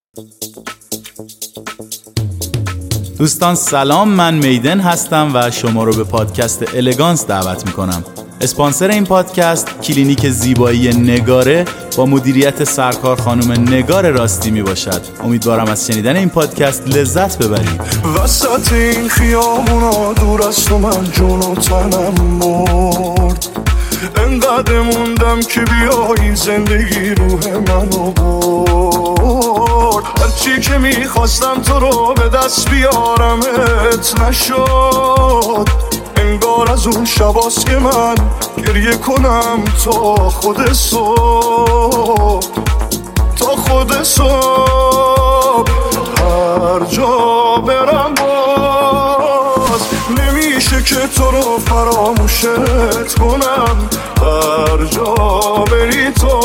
دوستان سلام، من میدن هستم و شما رو به پادکست الگانس دعوت میکنم. اسپانسر این پادکست کلینیک زیبایی نگاره با مدیریت سرکار خانم نگار راستی می باشد. امیدوارم از شنیدن این پادکست لذت ببرید. وسط این خیابونا دور از تو من جون و تنم مرد، انقدر موندم که بیایی زندگی روح منو برد. هرچی که میخواستم تو رو به دست بیارمت نشد، انگار از اون شباست که من گریه کنم تا خود صبح، تا خود صبح. هر جا برم باز نمیشه که تو رو فراموشت کنم. هر جا بری تو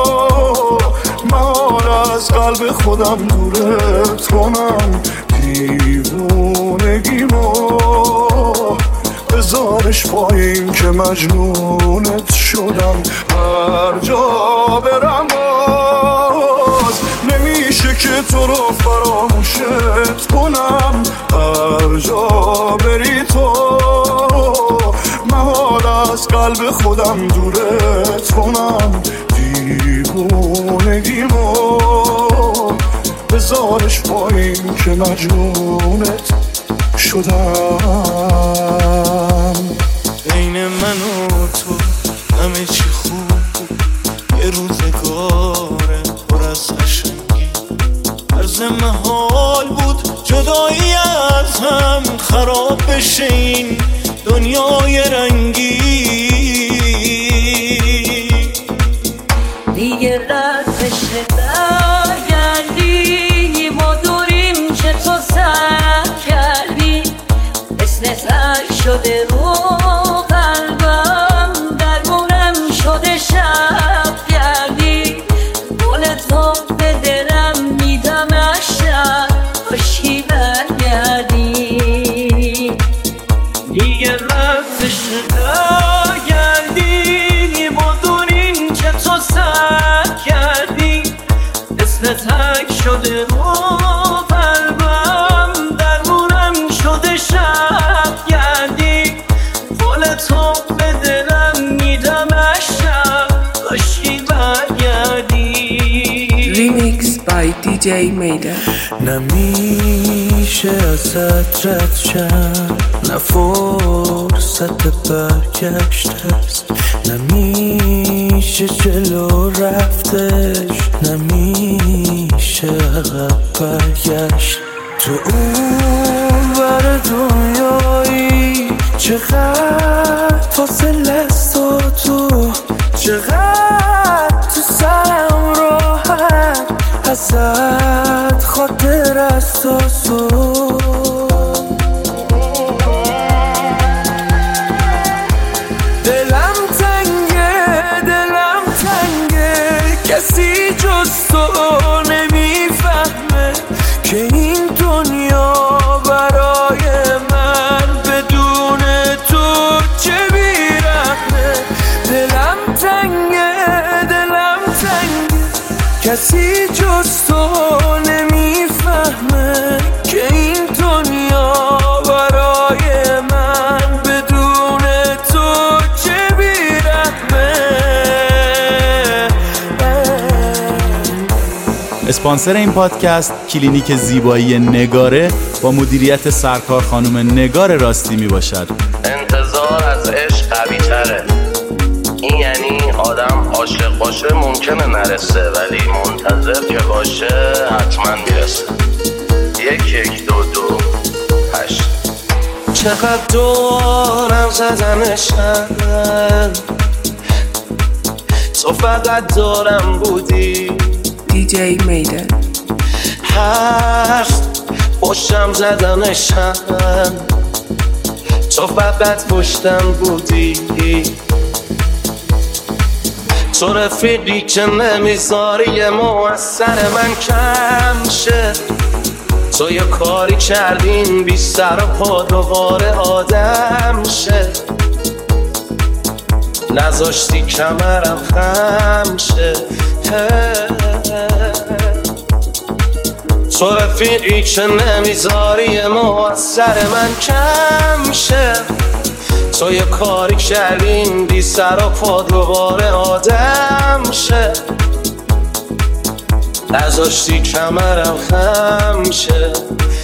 من از قلب خودم دورت کنم. دیوونگیمو بذارش پایین که مجنونت شدم. هر جا برم باز نمیشه که تو رو فراموشت کنم. هر جا بری تو من از قلب خودم دورت کنم. دیوونگیمو بذارش پایین که مجنونت شدم. بین من و تو همه چی خوب، یه روزگاره پر از قشنگی. عرض محال بود جدایی از هم خراب بشه این دنیای رنگی. دیگه رد بشه برگردی، ما دوریم که تو سر کردی. مثل تر شده رو قلبم، درمونم شده شب گردی. گل تو به دلم میدم اشتر خوشی برگردی. دیگه رد بشه برگردی، ما دوریم که تو سر کردی. مثل تک شده رو قلبم، درمونم شده شب گردی. گل تو به دلم میدم اشتر خوشی برگردی. Remix by DJ Maiden. نمیشه ازت رد شم، نه فرصت برگشت است. نمیشه جلو رفتش، نمیشه عقب برگشت. تو اون ور دنیایی چقدر فاصله است و تو چقدر تو سرم راحت ازت خاطر است و دلم تنگه کسی جز تو نمیفهمه که این دنیا برای من بدون تو چه بیرحمه. دلم تنگه کسی جز تو نمیفهمه که این دنیا برای من بدون تو چه بیرحمه. اسپانسر این پادکست کلینیک زیبایی نگاره با مدیریت سرکار خانم نگار راستی می باشد. انتظار از عشق قوی تره. این یعنی آدم عاشق باشه ممکنه نرسه، ولی منتظر که باشه حتما میرسه. 1 2 2 8. چقدر دورم زدنشن، تو فقط دورم بودی. DJ Maiden. حرف پشتم زدنشن، تو فقط پشتم بودی. تو رفیقی که نمیذاری یه موثر من کم شه. تو یه کاری کردین بی سر و پا دوباره آدم شه. نذاشتی کمرم خم شه. تو رفیقی که نمیذاری موثر من کم شه. تو یه کاری کردین بی سر و پا دوباره آدم شه. نذاشتی کمرم خم شه.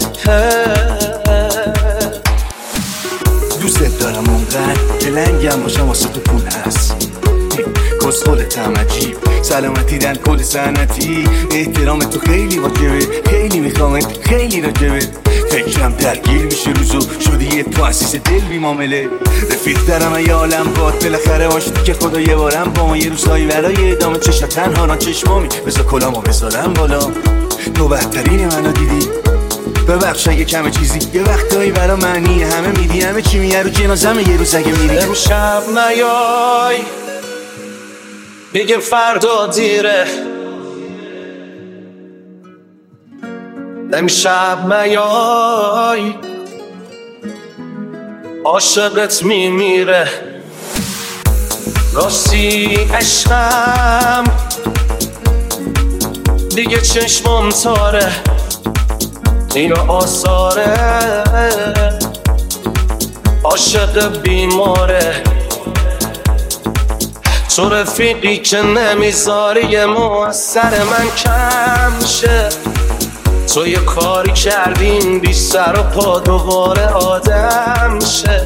دوست دارم اونقدر دلنگم باشم واسه تو پول هست. کس خودتم عجیب سلامتی در کل سنتی. احترام تو خیلی واجبه، خیلی میخوامت، خیلی راجبه. فکرم درگیر میشه روزو شدی یه تاسیس دل بی معامله. رفیق دارم ای عالم باد بالاخره باشتی که خدا یه بارم با ما یه روزایی برای ادامه چشم تنها را چشمامی بذار کلامو بذارم بالا. تو بهترین منو دیدی ببخش اگه کم چیزی یه وقتایی برا معنی همه میدی همه چی میگه رو جنازمه یه روز اگه میری. امشب نیای بگه فردا دیره. امشب نیای عاشقت میمیره. راستی عشقم دیگه چشمم تاره. اینو آثاره عاشق بیماره. تو رفیقی که نمیذاری موثر من کم شه. تو یه کاری کردین بی سر و پا دوباره آدم شه.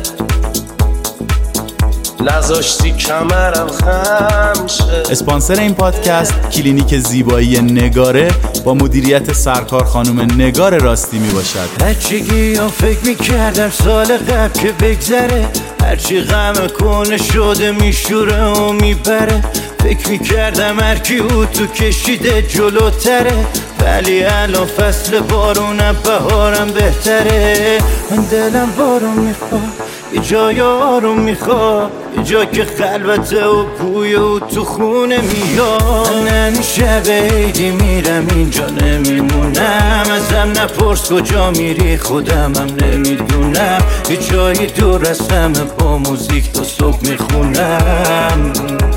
نذاشتی کمرم خم شه. اسپانسر این پادکست کلینیک زیبایی نگاره با مدیریت سرکار خانم نگار راستی می باشد. هرچی ها فکر میکردم سال قبل که بگذره، هرچی غم کنه شده میشوره و میبره. فکر میکردم هرکی او تو کشیده جلوتره، ولی الان فصل بارونم بهارم بهتره. من دلم بارون میخواد یه جای آروم میخواد، یه جا که خلوته و بوی او تو خونه میاد. من شب عیدی میرم اینجا نمیمونم، ازم نپرس کجا میری خودمم نمیدونم. یه جایی دور از همه با موزیک تا صبح میخونم.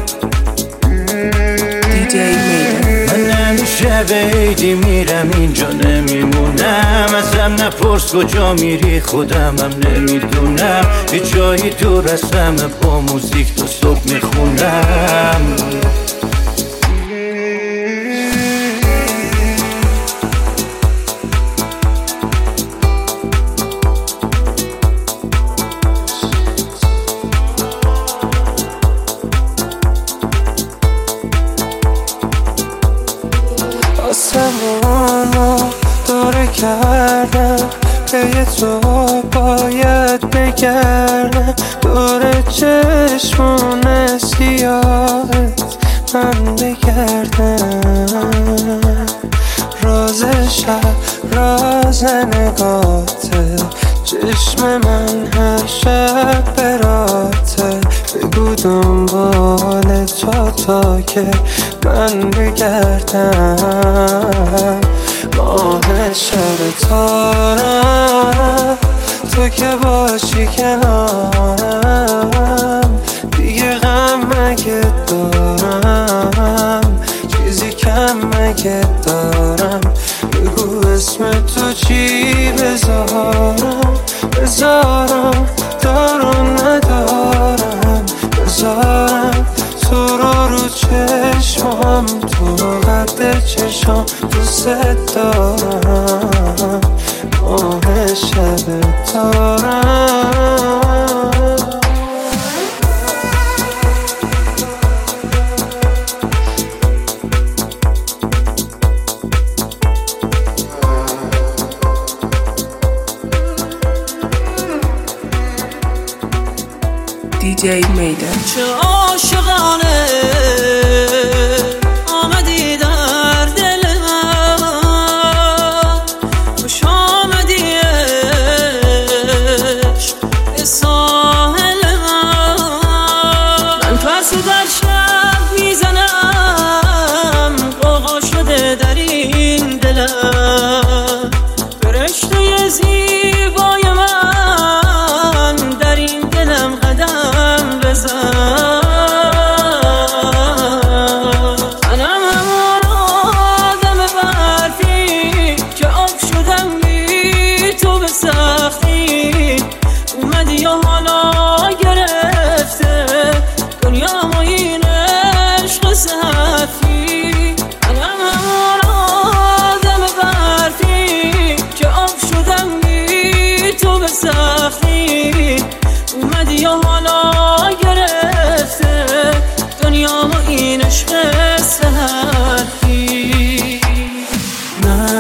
DJ Maiden. من شب عیدی میرم اینجا نمیمونم، ازم نپرس کجا میری خودمم نمیدونم. یه جایی دور از همه با موزیک تا صبح میخونم. آسمانو داره کردم پی تو باید بگردم. دور چشمون سیاهت من بگردم. راز شب راز نگاته، چشم من هر شب براته. بگو دنبال تا که من بگردم. ماه شب تارم تو که باشی کنارم. دیگه غم مگه دارم، چیزی کم مگه دارم. بگو اسم تو چی بذارم، بذارم دارم ندارم. بذارم تو رو چشمم، تو قد چشم دوست دارم. ماه شب تارم. DJ Maiden. چه عاشقانه آمدی در دل من، خوش آمدی عشق به ساحل من. من پس در شب میزنم، قاقا شده در این دلم. برشته زیبای من در این دلم قدم بزن.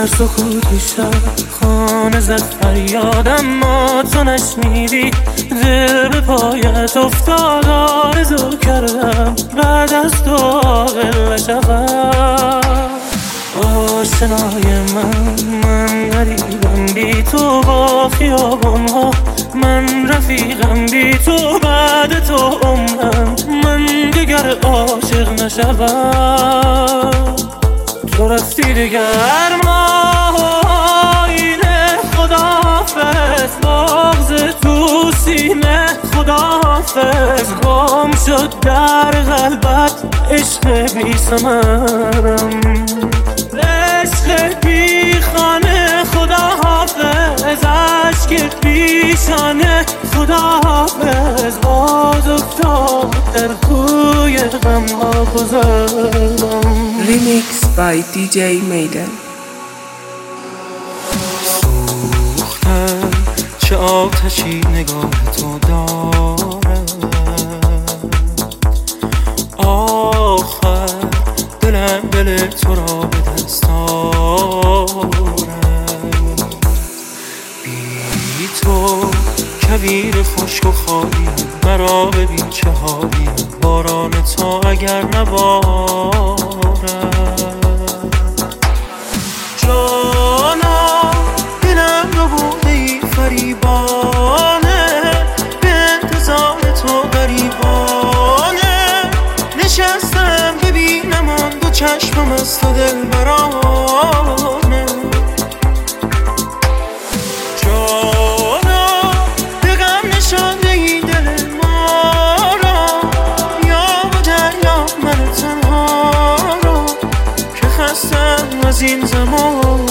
در سکوتی شب خانه زد فریاد اما تو نشنیدی. دل به پایت افتاد آرزو کردم بعد از تو عاقل نشوم. آشنای من غریبم بی تو با خیابان ها، من رفیقم بی تو بعد تو عمرم، من دیگر عاشق نشوم. تو رفتی دیگر ماهینه خداحافظ، بغض تو سینه خداحافظ، گم شد در قلبت عشق بی ثمرم، عشق بی خانه خداحافظ، عشق پیشانه خداحافظ، باز افتاد در کوی غم ها گذرم. Remix by DJ Maiden. سوختم چه آتشی نگاه تو دارم، آخر دلم دل تو را به دست آرم. بی تو کویر خشک و خالی، مرا ببین چه حالی، باران تا اگر نبارم. جانا دلم نبوده ای فریبانه، به انتظار تو غریبانه، نشستم ببینم آن دو چشمم از تو دل برانه. جانا به غم نشانده ای دل ما را، یا با دریا من تنها را که خستم از این زمان.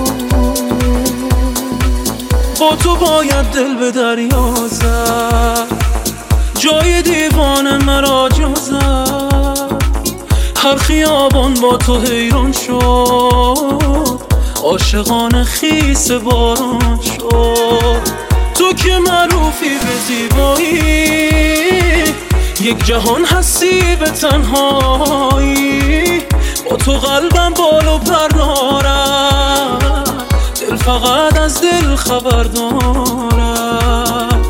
با تو باید دل به دریا زد، جای دیوانه مرا جا زد، هر خیابان با تو حیران شد، عاشقان خیس باران شد. تو که معروفی به زیبایی، یک جهان هستی به تنهایی، با تو قلبم بال و پر دارد، دل فقط از دل خبر دارد.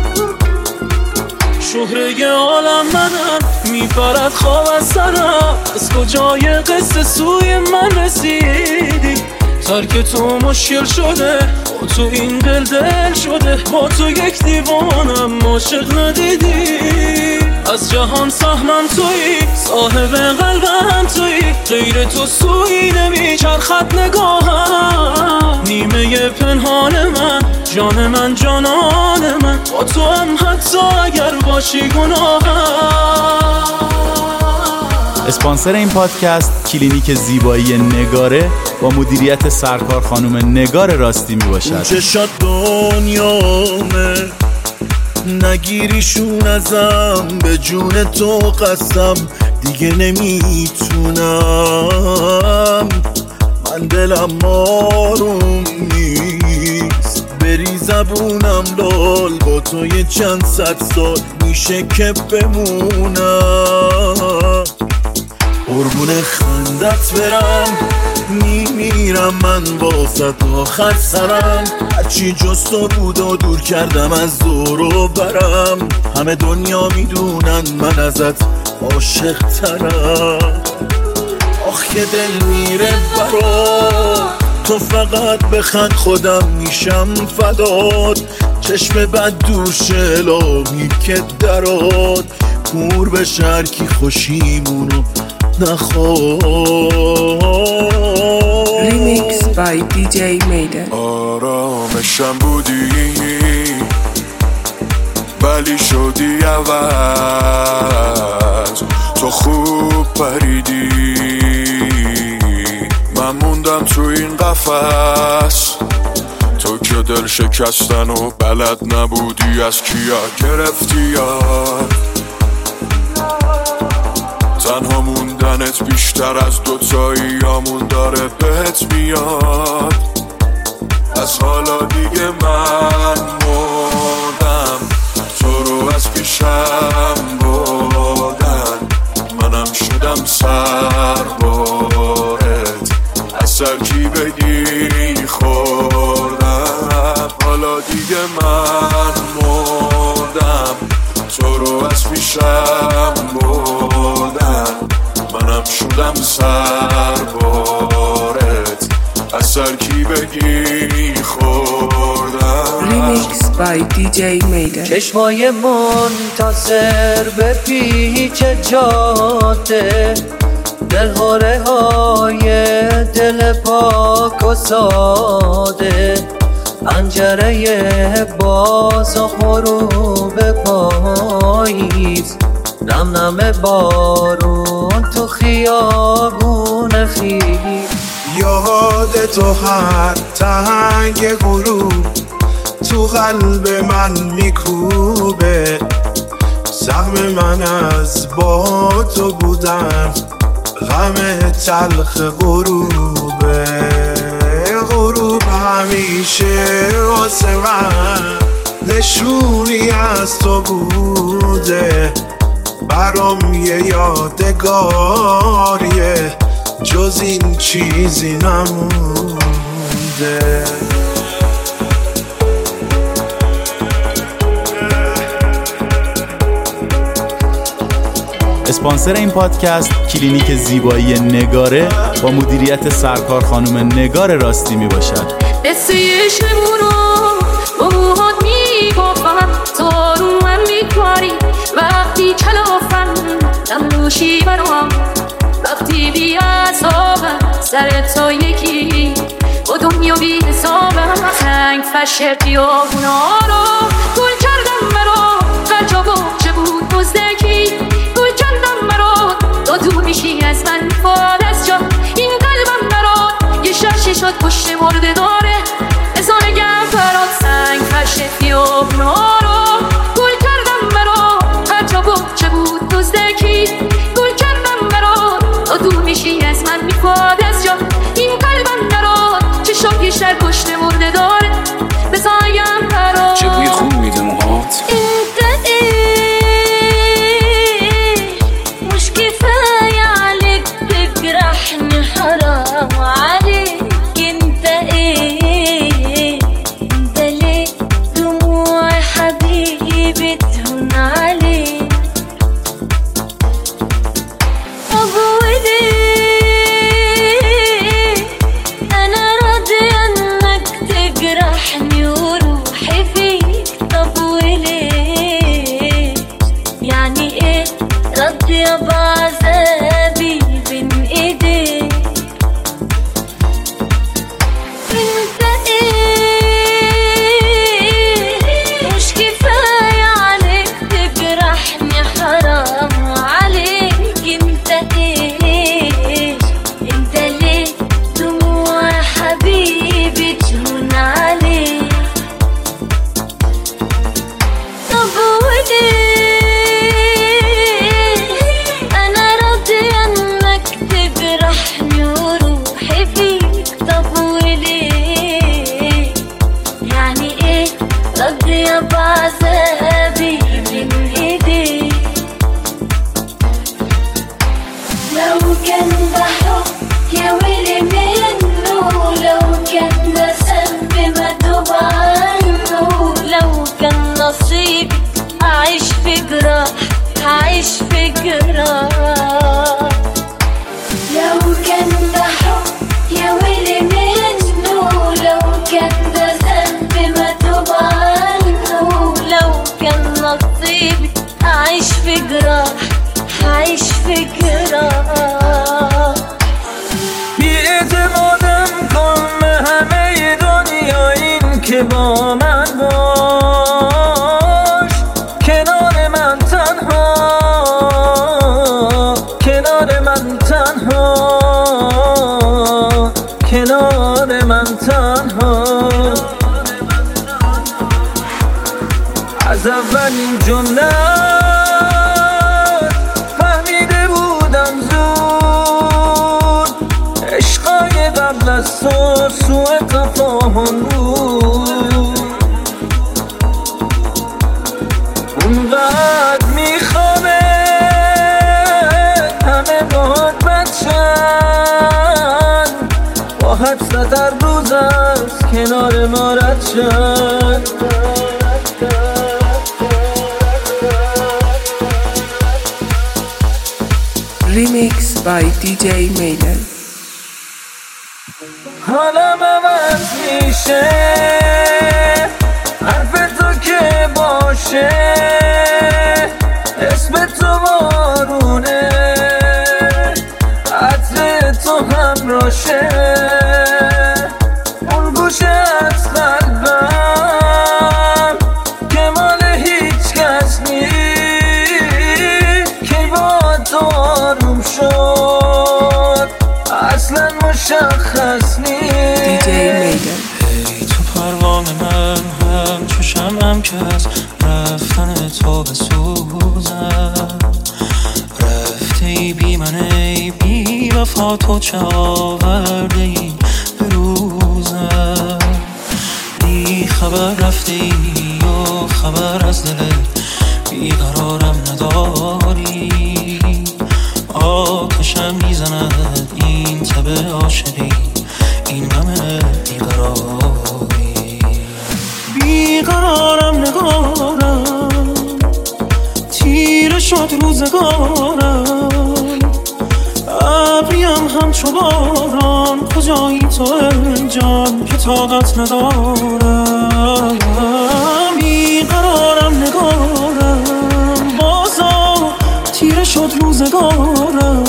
شهره عالم منم، میبرد خواب از سرم، از کجای قصه سوی من رسیدی؟ ترک تو مشکل شده، با تو این دل شده، با تو یک دیوانم عاشق ندیدی. از جهان سهمم تویی، صاحب قلبم تویی، غیر تو سویی نمیچرخد نگاهم. نیمه پنهان من، جان من جانان من، با تو هم حتی اگر باشی گناهم. اسپانسر این پادکست کلینیک زیبایی نگاره با مدیریت سرکار خانم نگار راستی می باشد. چشات دنیامه، نگیریشون ازم، به جون تو قسم دیگه نمیتونم. من دلم آروم نیست، بری زبونم لال، با تو یه چند صد سال میشه که بمونم. قربون خندت برم، میمیرم من واسه آخر سرم، هرچی جز تو بود و دور کردم از دور و برم. همه دنیا میدونن من ازت عاشق ترم، آخ که دل میره برات، تو فقط بخند خودم میشم فدات. چشم بد دوشه لامی که درات، کور به شرکی خوشیمونو نخواد. Remix by DJ Maiden. آرامشم بودی ولی شدی عوض، تو خوب پریدی، من موندم تو این قفس. تو که دل شکستن و بلد نبودی از کیا گرفتی یاد، تنها موندنت بیشتر از دوتاییامون داره بهت میاد. از حالا دیگه من مردم، تو رو از پیشم بردن، منم شدم سربارت، از ترکیبگی خوردم، حالا دیگه من مردم، تو رو از پیشم بردم، منم شدم سربارت، از ترکیبگی خوردم. Remix by DJ Maiden. چشمای منتظر به پیچ جاده، دلهوره های دل پاک و ساده، پنجره باز و غروب پاییز، نم نم بارون تو خیابون خیلی. یاد تو هر تنگ غروب تو قلب من میکوبه، سهم من از با تو بودن، غم تلخ غروبه. غروب همیشه واسه من نشونی از تو بوده، برام یه یادگاریه، جز این چیزی نمونده. اسپانسر این پادکست کلینیک زیبایی نگاره با مدیریت سرکار خانم نگار راستی می باشد. قصه شمونو با موهات می بافم، تو رو من می کاری وقتی کلافم، نموشی برام وقتی بی عذابم، سر تو یکی با دنیا بی حسابم. سنگ فشه خیابونا رو گل کردم مرا، هر جا باچه بود مزدکی گل کردم مرا، تو دور میشی از من فاد از جا، این قلبم برات یه شرشی شد پشت مرده داره، ازا نگم برات. سنگ فشه خیابونا رو گل کردم مرا، هر جا باچه بود مزدکی گل کردم مرا، تو دور میشی از من میفاد از جا، این قلبم برات چشم بیشتر پشت مرده داره، بزایم برات. چه بوی خوب میده موهات، حرام عليك انت ايه، انت ليه دموع حبيبي تهون عليك، وليه انا راضي انك تجرحني وروحي فيك، طب وليه يعني ايه راضية بعذابي بين ايديك، بعذابي من ايديك. لو كان ده حب يا ويلي منه، لو كان ده ذنب ما توب عنه، لو كان نصيبي اعيش في جراح، هعيش في جراح. لو كان ده حب يا ويلي منه، لو كان ده ذنب ما توب عنه، لو كان نصيبي أعيش في جراح، هعيش في جراح. بی‌اعتمادم کن به همه دنیا، این که با من باش، کنار من تنها، کنار من تنها، کنار من تنها. از اولین جمله فهمیده بودم زود، عشقای قبل از تو سوء تفاهم بود، اونقدر میخوامه همه باهات بچن، با حبست هر روز از کنار ما رد شد. Remix by DJ Maiden. حالم عوض میشه حرف تو که باشه، اسم تو بارونه عطر تو همراشه، اون گوشه از قلبم که مال هیچ کس نیست، که با تو آروم شد اصلا مشخص نیست. ای تو پروانه من هم چشم هم که از رفتن تو بسوزم، رفته ای بی من ای بی وفا، تو چه آورده ای به روزم، بی خبر رفته ای و خبر از دلت بیقرارم نداری، آتشم میزند این تب عاشقی، این غم بیقراری، بیقرارم نگارم تیره شد روزگارم، ابریم همچو باران کجایی تو ای جان که طاقت ندارم، بیقرارم نگارم بازا تیره شد روزگارم،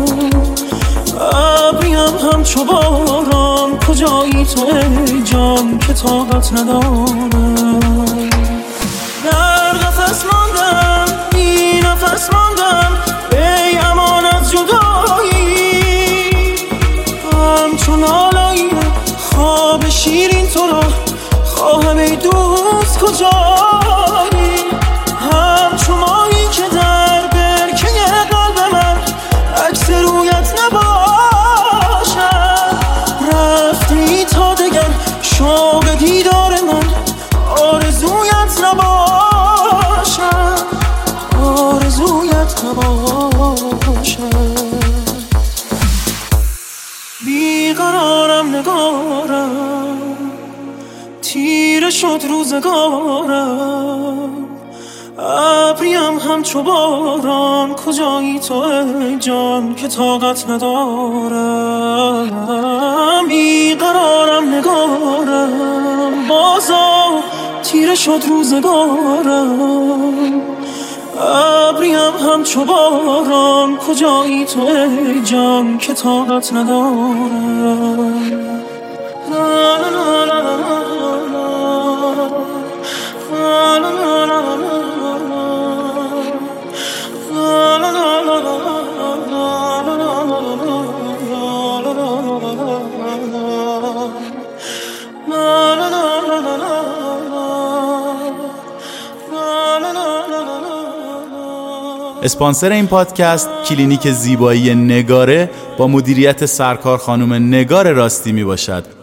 ابریم همچو باران کجایی تو ای جان که طاقت ندارم، در قفس ماندم بی نفس ماندم ای امان از جدایی، همچون لالایی خواب شیرین تو را خواهم ای دوست کجایی، همچون مایی که در برکه قلب من عکس رویت نباشد، رفتی تا دگر شوق دیدار من آرزویت نباشد، آرزویت نباشد، بیقرارم نگارم تیره شد روزگارم، ابریم همچو باران کجایی تو ای جان که طاقت ندارم، بیقرارم نگارم بازا تیره شد روزگارم، ابریم همچو باران کجایی تو ای جان که طاقت ندارم. اسپانسر این پادکست کلینیک زیبایی نگاره با مدیریت سرکار خانم نگار راستی می باشد.